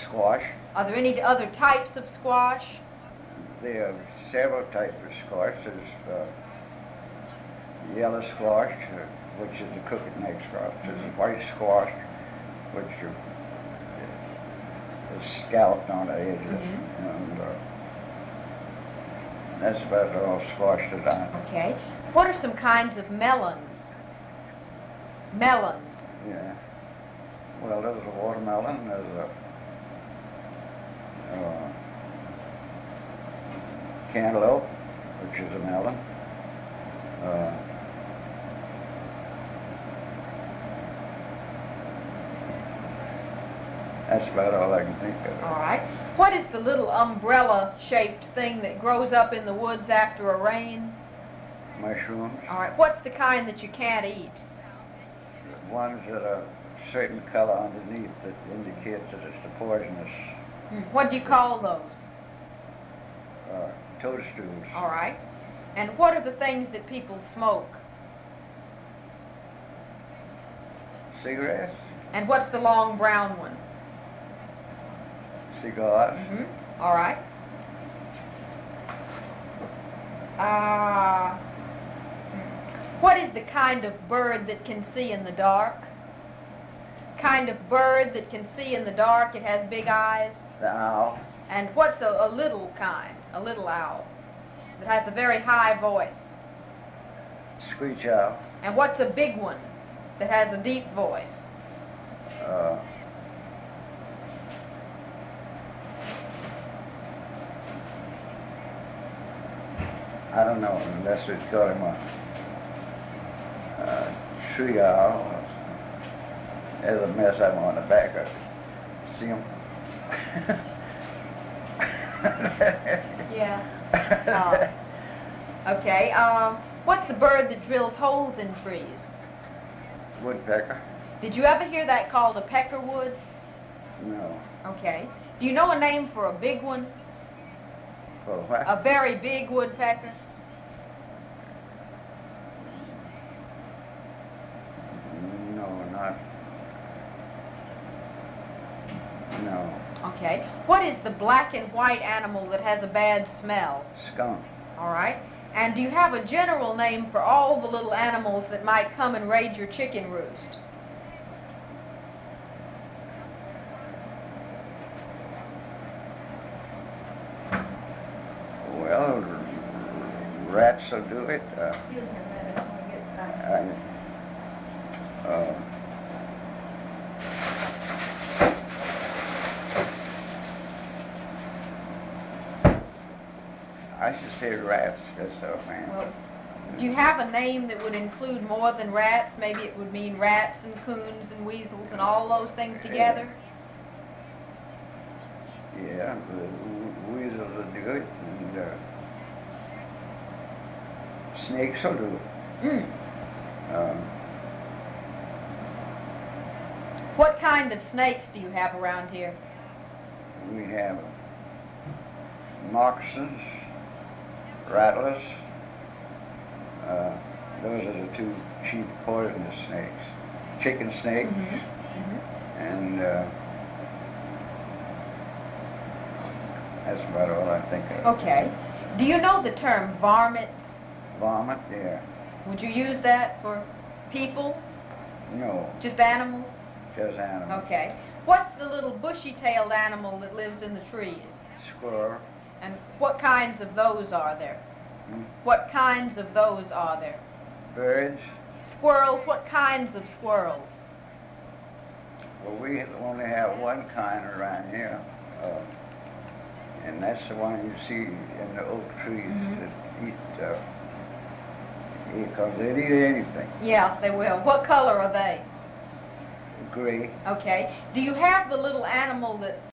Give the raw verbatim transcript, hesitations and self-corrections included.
squash. Are there any other types of squash? There are several types of squash. There's uh, yellow squash, uh, which is the crooked neck squash. There's Mm-hmm. white squash, which are, is scalloped on the edges. Mm-hmm. And uh, that's about all squash that I... Okay. What are some kinds of melons? Melons. Yeah. Well, there's a watermelon, there's a uh, cantaloupe, which is a melon. Uh, that's about all I can think of. All right. What is the little umbrella-shaped thing that grows up in the woods after a rain? Mushrooms. All right. What's the kind that you can't eat? Ones that are a certain color underneath that indicates that it's the poisonous Mm. What do you call those? uh, toadstools. All right. And what are the things that people smoke? Cigarettes, And what's the long brown one? cigars, Mm-hmm. All right. Uh, what is the kind of bird that can see in the dark? Kind of bird that can see in the dark. It has big eyes. the owl, And what's a, a little kind, a little owl, that has a very high voice? screech owl, And what's a big one that has a deep voice? uh, I don't know, unless it's got him a uh, tree owl. There's a mess I'm on the back of it. See him? Yeah. Uh, okay. Um, what's the bird that drills holes in trees? Woodpecker? Did you ever hear that called a peckerwood? No. Okay. Do you know a name for a big one? For what? A very big woodpecker? No, not. No. Okay. What is the black and white animal that has a bad smell? Skunk. All right. And do you have a general name for all the little animals that might come and raid your chicken roost? Well, rats will do it. Uh, I, uh, I should say rats, that's all, man. Well, do you have a name that would include more than rats? Maybe it would mean rats and coons and weasels and all those things together? Yeah, the weasels will do it, and uh, snakes will do it. Mm. Um, What kind of snakes do you have around here? we have moccasins, rattlers. Uh, those are the two chief poisonous snakes. Chicken snakes, Mhm. Mhm. and uh, that's about all I think of. Okay. Do you know the term varmints? Vomit, yeah. Would you use that for people? No, Just animals? just animals. Okay. What's the little bushy-tailed animal that lives in the trees? Squirrel, And what kinds of those are there? Hmm? What kinds of those are there? birds. Squirrels, what kinds of squirrels? Well, we only have one kind around here, uh, and that's the one you see in the oak trees Mhm. that eat, uh, eat, 'cause they'd eat anything. Yeah, they will. What color are they? Gray. Okay. Do you have the little animal that